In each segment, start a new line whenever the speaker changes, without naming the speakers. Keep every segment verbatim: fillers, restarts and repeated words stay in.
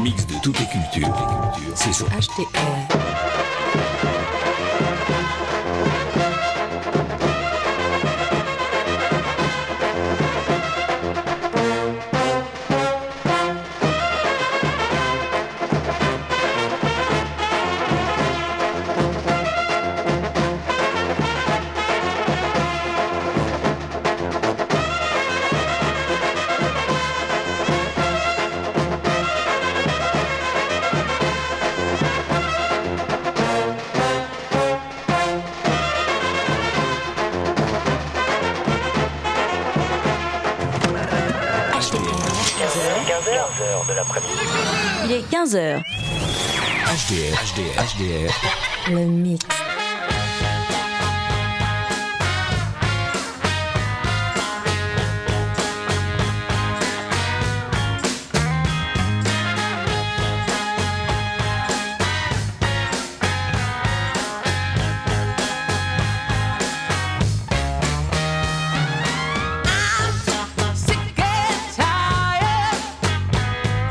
mix de toutes les cultures, c'est sur
H T R. Il est quinze heures.
H D R, H D R, H D R.
Le mix.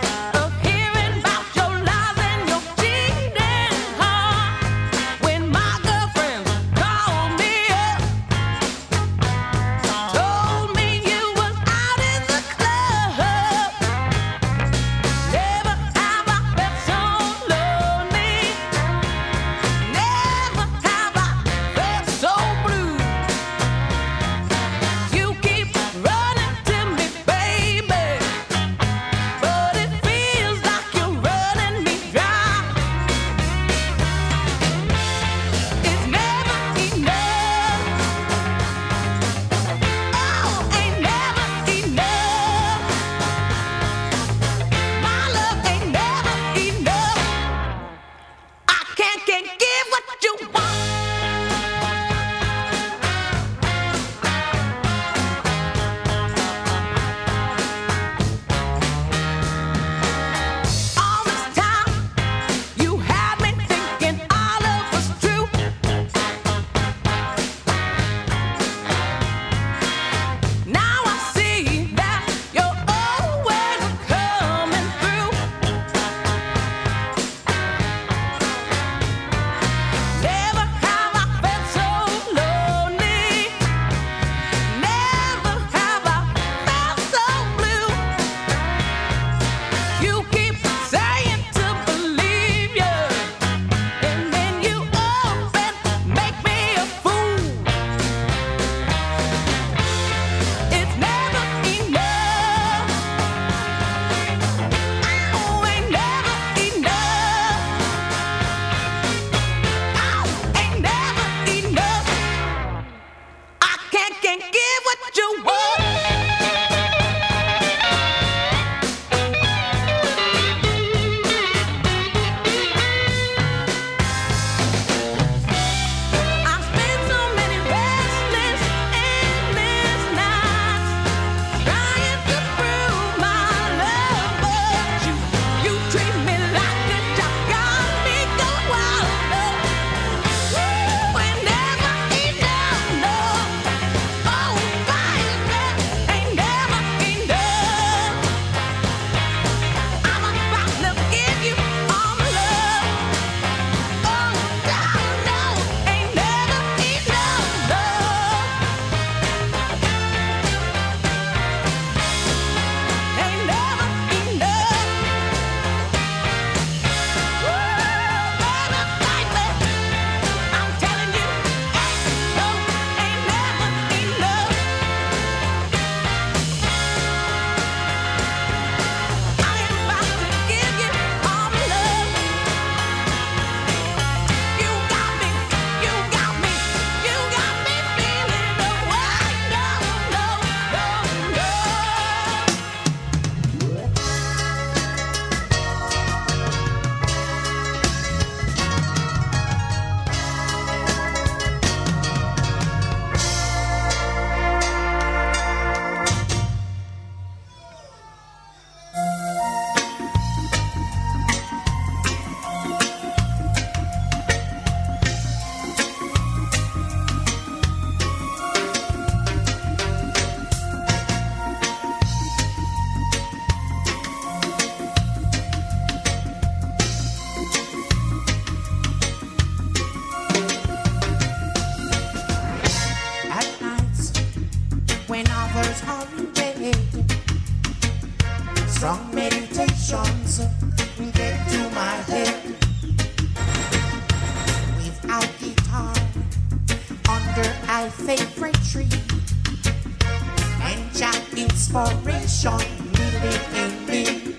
When my
tears are in bed. Strong meditations get to my head. Without guitar, under my favorite tree, and Jack inspiration living in me.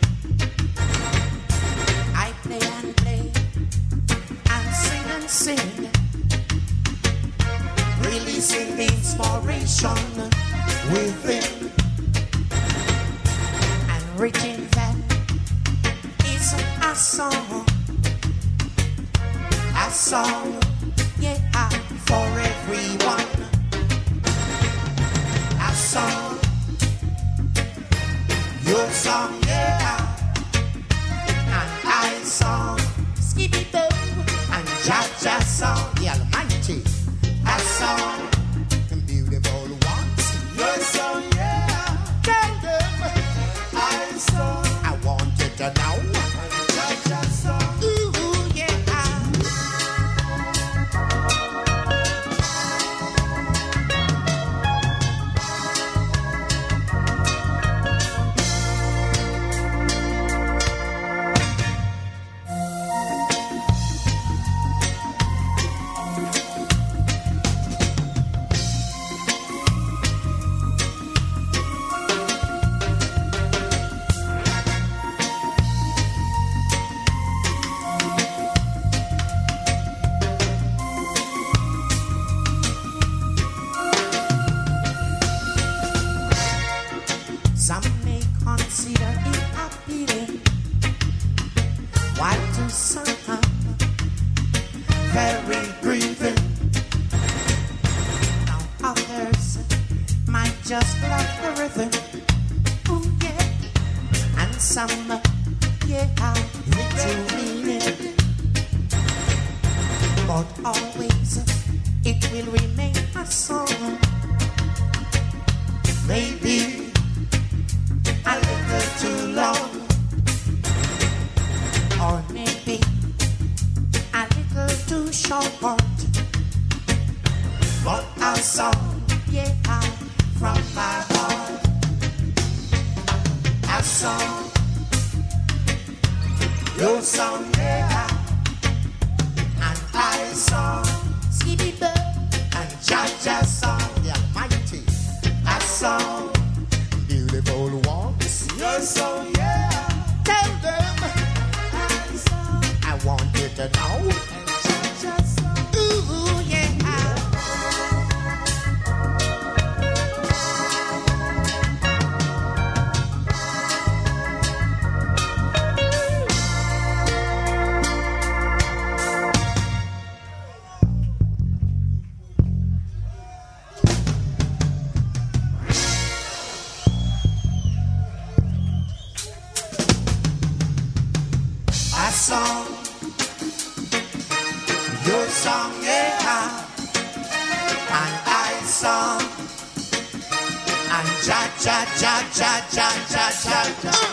I play and play and sing and sing, releasing the inspiration within. And reaching that is a song, a song, yeah, for everyone. A song, your song, yeah, and I song, Skippy Boo, and Jaja song, the Almighty. A song, the beautiful ones, your song, yeah, tell them. I song, I wanted to know. Jaja song, ooh, yeah. Some may consider it a pity, while to some very grieving. Now others might just love the rhythm, ooh yeah, and some, yeah, to mean it. But always it will remain a song. Maybe a little too long, or maybe a little too short. But a song, yeah, from my heart. A song, your song, yeah, and I song, Skippy Boo, and Jaja song, the Almighty. A song, beautiful ones, your song, yeah, tell them. I song, I want you to know. Jaja song, ooh, yeah. A song, your song, yeah, and I song, and ja ja ja ja ja ja ja ja.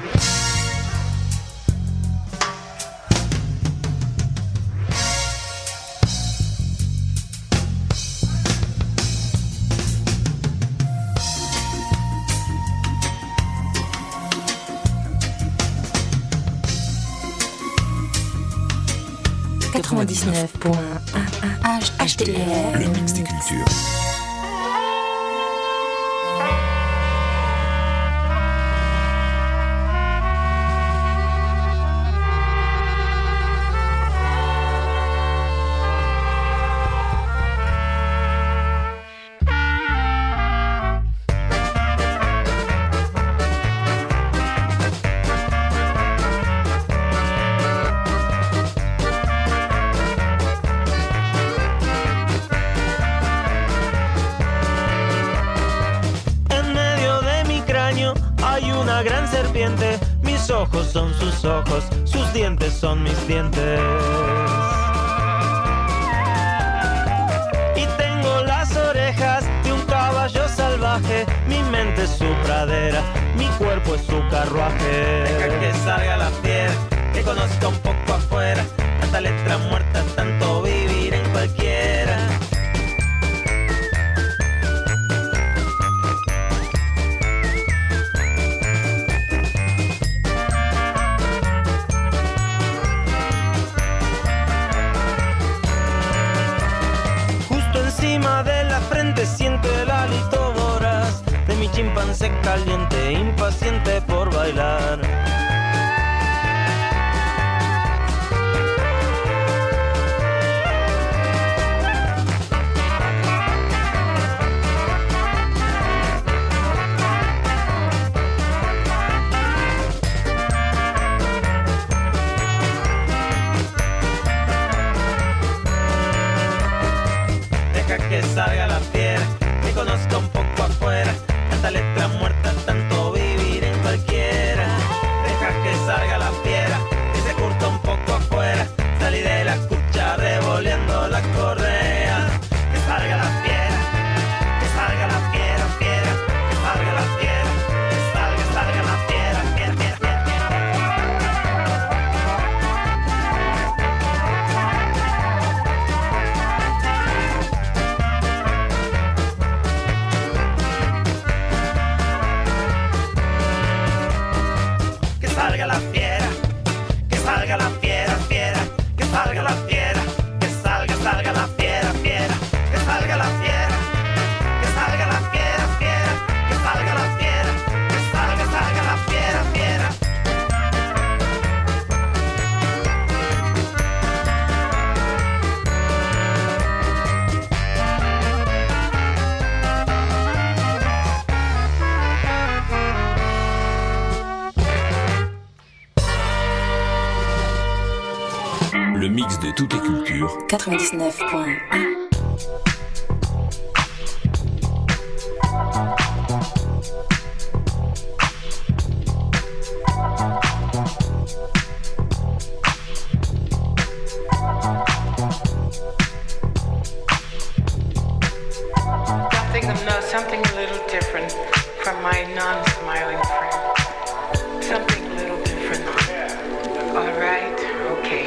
quatre-vingt-dix-neuf point un H T R.
Le mix des cultures.
Gran serpiente, mis ojos son sus ojos, sus dientes son mis dientes. Y tengo las orejas de un caballo salvaje, mi mente es su pradera, mi cuerpo es su carruaje. Deja que salga la fiera, que conozca un poco afuera, tanta letra muerta, tanto vivir en cualquiera. chimpancé caliente, impaciente por bailar. Que salga la fiera, que conozca un poco afuera, tanta letra muerta, tanto vivir en cualquiera. Deja que salga la fiera, que se curta un poco afuera, salí de la cucha revoleando la correa. Que salga la fiera, que salga la fiera, fiera, que salga la fiera, que salga, salga la fiera, fiera, fiera, fiera, salga la fiera, que salga la fiera, fiera, que salga la fiera, que salga, salga la fiera, fiera, que salga la fiera, que salga la fiera, fiera, que salga la fiera, que salga, salga la fiera, fiera.
Le mix de toutes les cultures.
quatre-vingt-dix-neuf point un.
Something, no, something a little different from my non-smiling friend. Something a little different. All right, okay.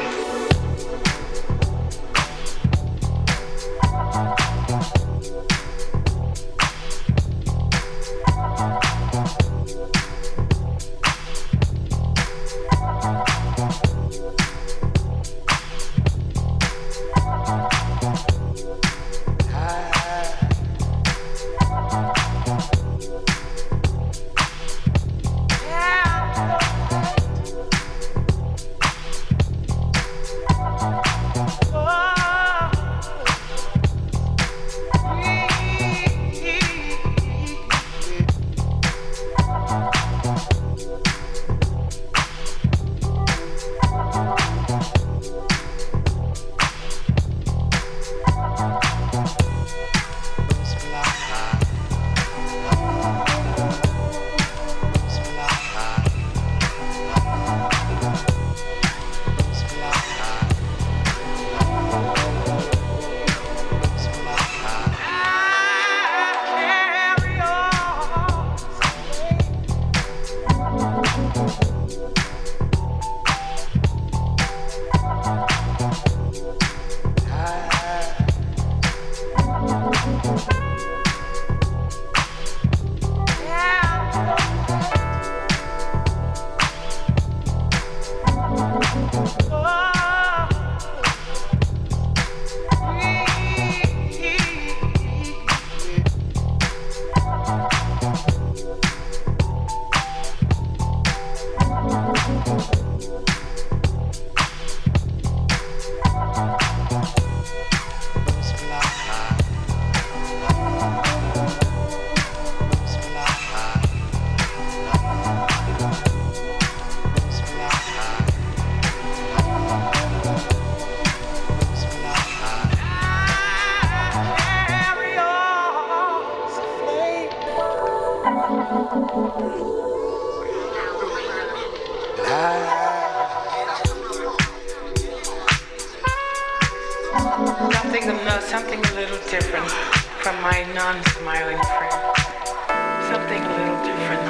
Something, no, something a little different from my non-smiling friend. Something a little different.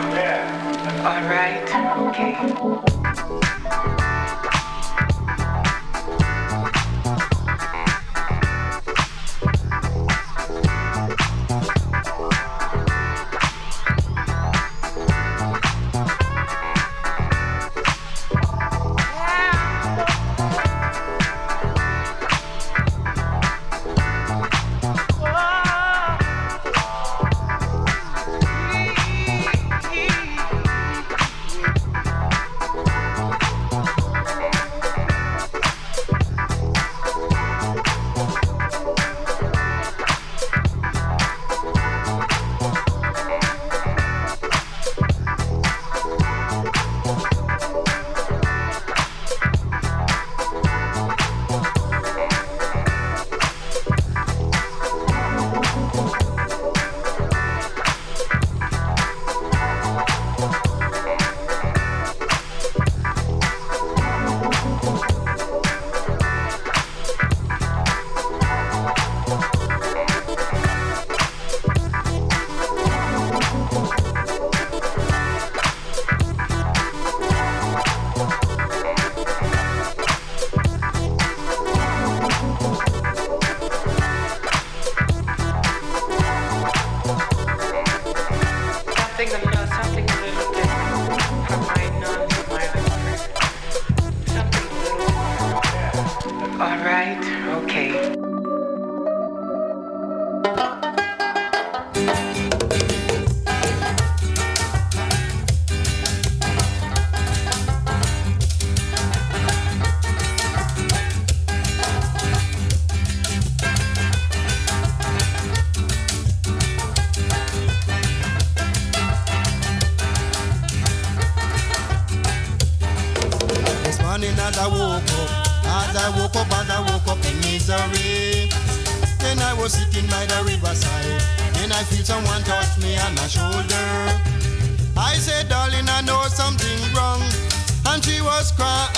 All right, okay.
as I woke up. As I woke up, as I woke up in misery. Then I was sitting by the riverside. Then I feel someone touch me on my shoulder. I said, darling, I know something wrong. And she was crying.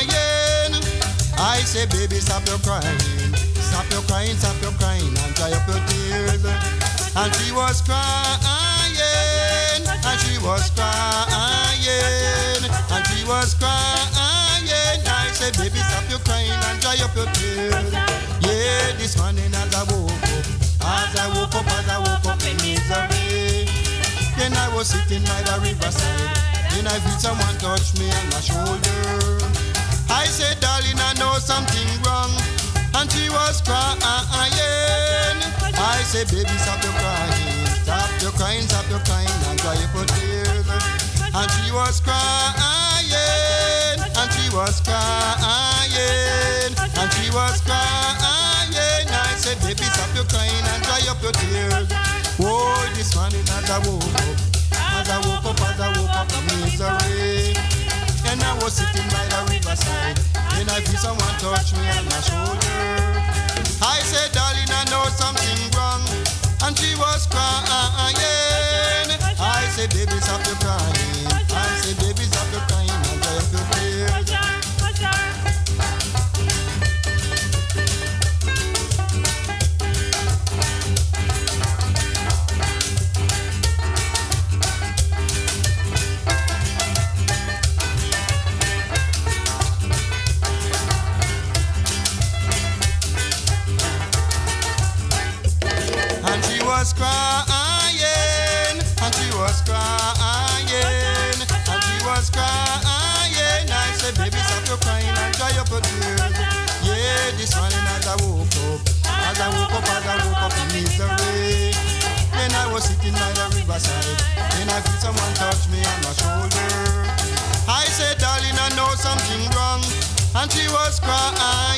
I said, baby, stop your crying. Stop your crying, stop your crying, and dry up your tears. And she was crying. And she was crying. And she was crying. I said, baby, stop your crying and dry up your tears. Yeah, this morning as I woke up, as I woke up, as I woke up in misery. Then I was sitting by the riverside. Then I feel someone touch me on my shoulder. I said, darling, I know something wrong. And she was crying. I said, baby, stop your crying. Stop your crying, stop your crying and dry up your tears. And she was crying. And she was crying. And she was crying. I said, baby, stop your crying and dry up your tears. Oh, this morning as I woke up, as I woke up, as I woke up in misery. And I was sitting by the riverside. Then I feel someone touch me on my shoulder. I said, darling, I know something wrong. And she was crying. I said, baby, stop your crying. I said, baby, stop your crying and dry up your tears. And she was crying, and she was crying, and she was crying. I said, baby, stop your crying and dry up your tears. Yeah, this morning as I woke up, as I woke up, as I woke up in misery. Then I was sitting by the riverside. Then I feel someone touch me on my shoulder. I said, darling, I know something wrong. And she was crying.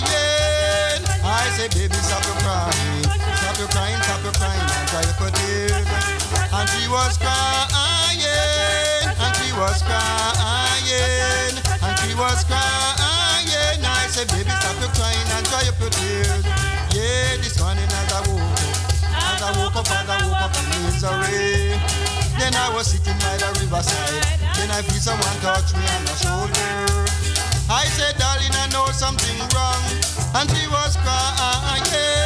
I said, baby, stop your crying. Stop your crying, stop your crying and dry up your tears. And she was crying. And she was crying. And she was crying. I said, baby, stop your crying and dry up your tears. Yeah, this morning as I woke up, as I woke up, as I woke up in misery. Then I was sitting by the riverside. Then I feel someone touch me on my shoulder. I said, darling, I know something wrong. And she was crying.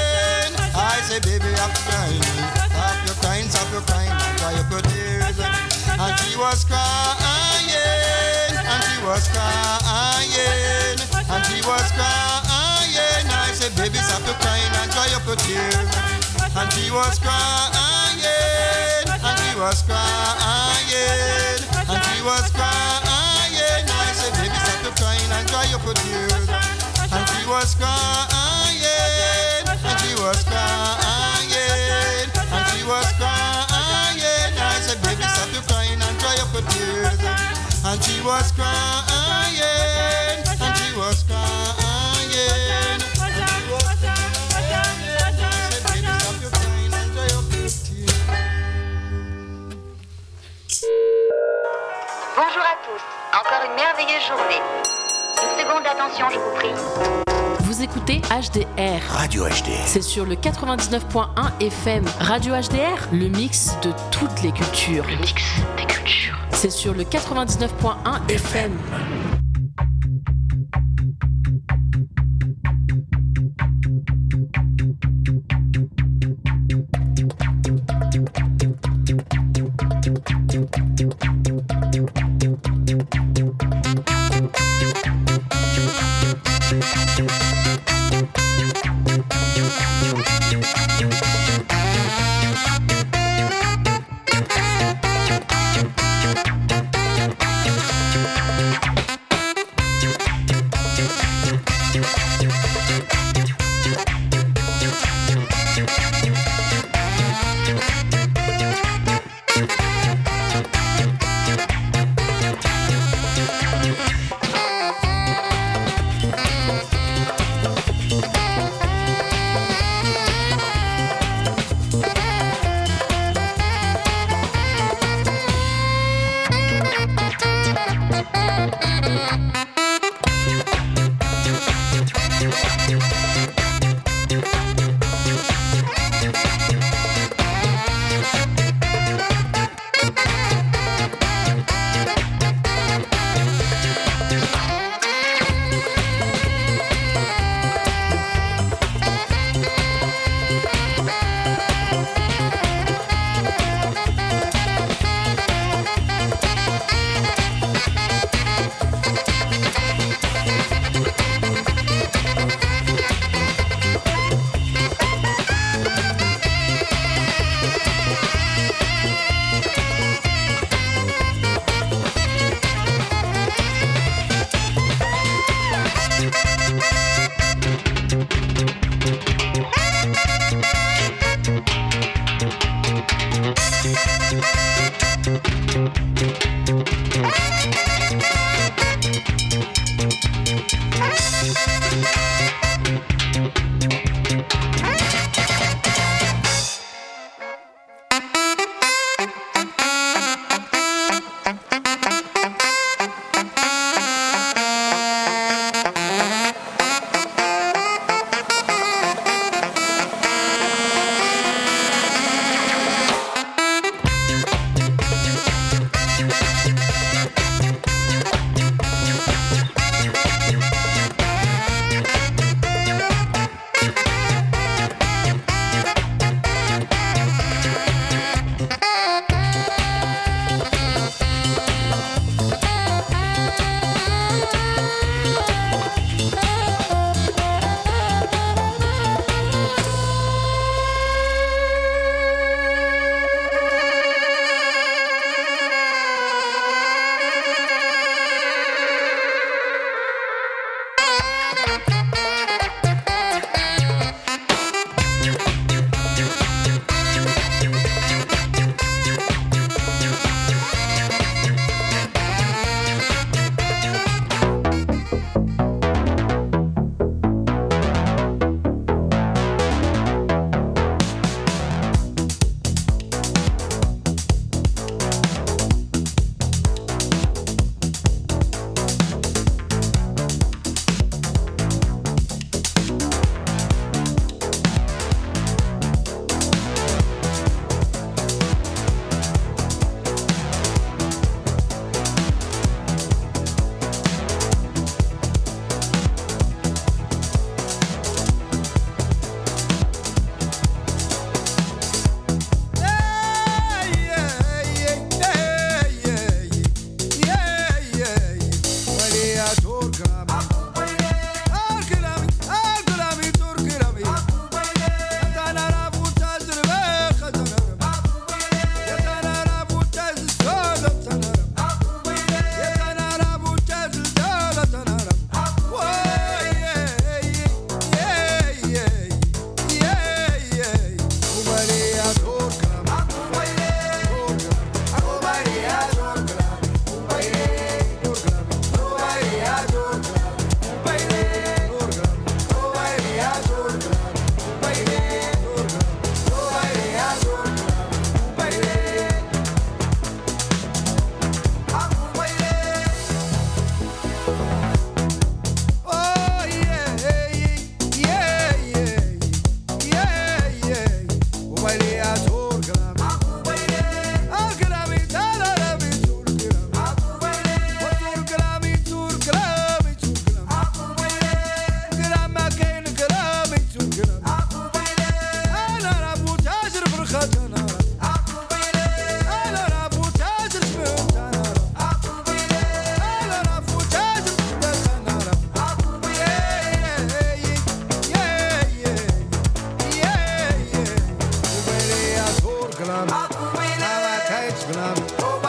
I said, baby, stop crying. Stop your crying, stop your crying and dry up your tears. And she was crying. And she was crying. And she was crying. I said, baby, stop your crying and dry up your tears. And she was crying. And she was crying. And she was crying. I said, baby, stop your crying and dry up your tears. And she was crying. And she was crying. And she was crying. I said, baby, stop your crying and dry up your tears. And she was crying. And she was crying. And she was crying. I said, baby, stop your crying and dry up your tears.
Bonjour à tous, encore une merveilleuse journée. Une seconde d'attention, je vous prie.
Vous écoutez H D R.
Radio H D R.
C'est sur le quatre-vingt-dix-neuf point un F M. Radio H D R, le mix de toutes les cultures.
Le mix des cultures.
C'est sur le quatre-vingt-dix-neuf point un F M.
oh.